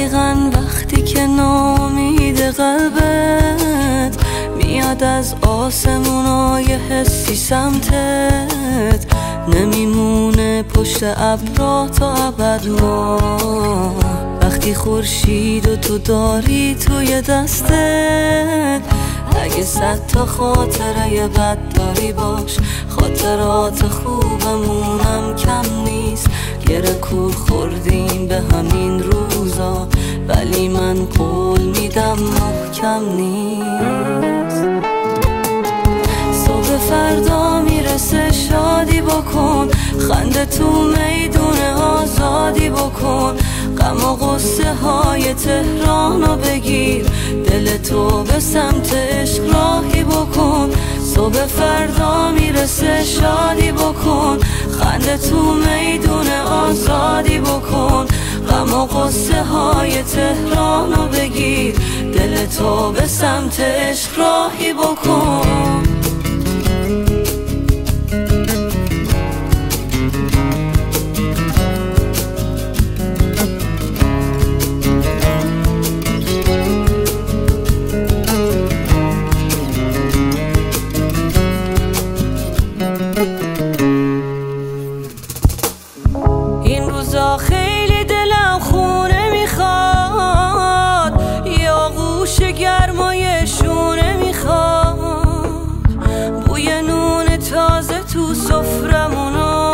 دقیقاً وقتی که ناامید قلبت میاد از آسمونای حسی سمتت، نمیمونه پشت ابرا تا ابد ما. وقتی خورشید و تو داری توی دستت، اگه 100 تا خاطره بد داری باش، خاطرات خوبمونم کم نیست. گره کور خوردیم به همین روزا، ولی من قول میدم محکم نیست. صبح فردا میرسه شادی بکن، خنده تو میدون آزادی بکن. غم و غصه های تهرانو بگیر، دل تو به سمت عشق راهی بکن. صبح فردا میرسه شادی بکن، خنده تو میدون آزادی بکن. غم و غصه های تهرانو بگیر، دل تو به سمت عشق راهی بکن. این روزا خیلی دلم خونه میخواد، یا آغوش گرمای شونه میخواد. بوی نون تازه تو سفرمونو،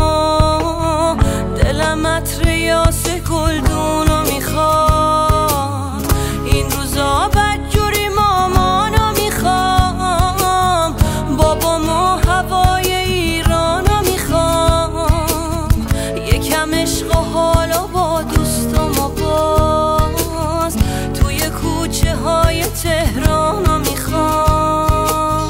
دلم عطر یاس گلدونو میخواد. این روزا بدجوری مامانو میخوام، بابامو هوای ایرانو میخوام. یکم عشق و حالا با دوستام و باز توی کوچه های تهرانو میخوام.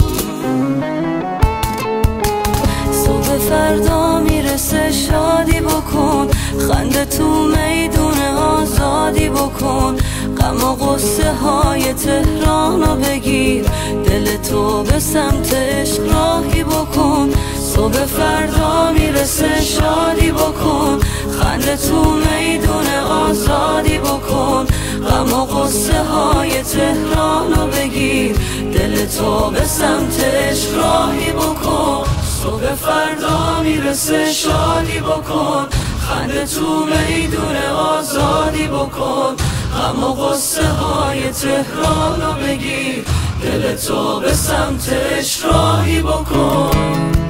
صبح فردا میرسه شادی بکن، خنده تو میدون آزادی بکن. غم و غصه های تهرانو بگیر، دل تو به سمت عشق راهی بکن. صبح فردا میرسه شادی بکن، خنده تو میدون آزادی بکن. غم و غصه های تهرانو بگیر، دل تو به سمت عشق راهی بکن. صبح فردا میرسه شادی بکن، خنده تو میدون آزادی بکن. غم و غصه های تهرانو بگیر، دل تو به سمت عشق راهی بکن.